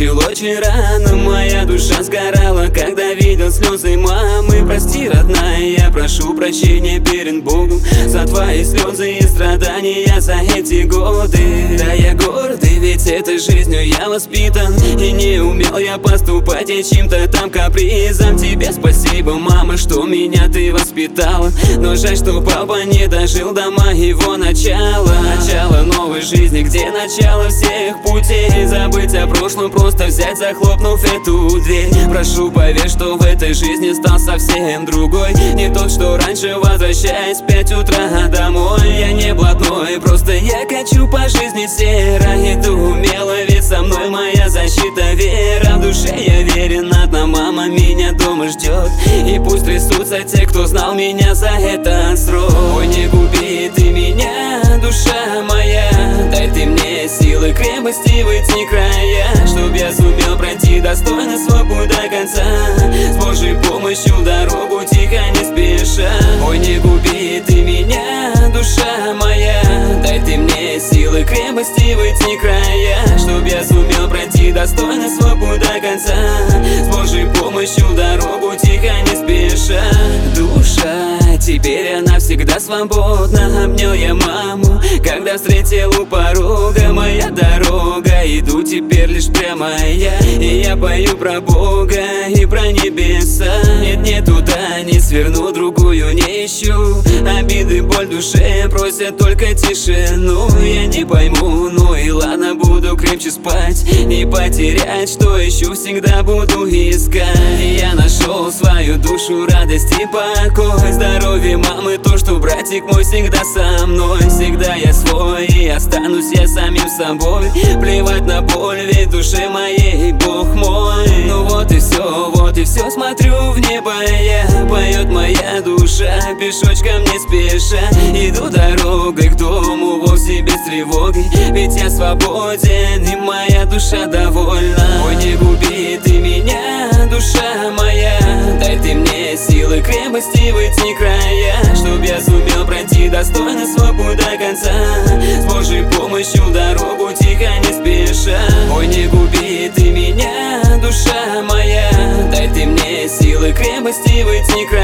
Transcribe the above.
начал очень рано. Моя душа сгорала, когда видел слезы мамы. Прости, родная, я прошу прощения перед Богом за твои слезы и страдания за эти годы. Да, я гордый, ведь этой жизнью я воспитан, и не умел я поступать и чьим-то там капризом. Тебе спасибо, мама, что меня ты воспитала, но жаль, что папа не дожил до моего начала. Начало новой жизни, где начало всех путей. Забыть о прошлом, просто взять, захлопнув эту дверь. Прошу, поверь, что в этой жизни стал совсем другой, не тот, что раньше, возвращаясь в 5 утра домой. Я не блатной, просто я качу по жизни серо. Иду умело, ведь со мной моя защита, вера. В душе я верен, одна мама меня дома ждет, и пусть трясутся те, кто знал меня за этот срок. Ой, не губи ты меня, душа моя, дай ты мне силы, крепости в эти края, чтоб я сумел пройти достойно свой путь до конца. С Божьей помощью дорогу тихо, не спеша. Ой, не губи ты меня, душа моя, дай ты мне силы, крепости в эти края, чтоб я сумел пройти достойно свой путь до конца. С Божьей помощью дорогу тихо, не спеша. Душа, теперь она всегда свободна. Обнял я маму, когда встретил у порога. Моя дорога, иду теперь лишь прямая, и я пою про Бога и про небеса. Нет, не туда не сверну, другую не ищу. Обиды, боль в душе просят только тишину. Я не пойму, ну и ладно, буду крепче спать. Не потерять, что ищу, всегда буду искать. Я нашел свою душу, радость и покой. Здоровье мамы, то, что братик мой всегда со мной. Всегда я свой, и останусь я самим собой. Плевать на боль, ведь в душе моей Бог мой. Ну вот и все, смотрю в небо я. Поет моя душа, пешочком не спеша. Иду дорогой к дому, вовсе без тревоги, ведь я свободен, и моя душа довольна. Ой, не губи ты меня, душа моя, дай ты мне силы, крепости в эти края, чтоб я сумел пройти достойно свой путь до конца. С Божьей помощью дорогу тихо, не спеша. Ой, не губи ты меня, душа моя, дай ты мне силы, крепости в эти края,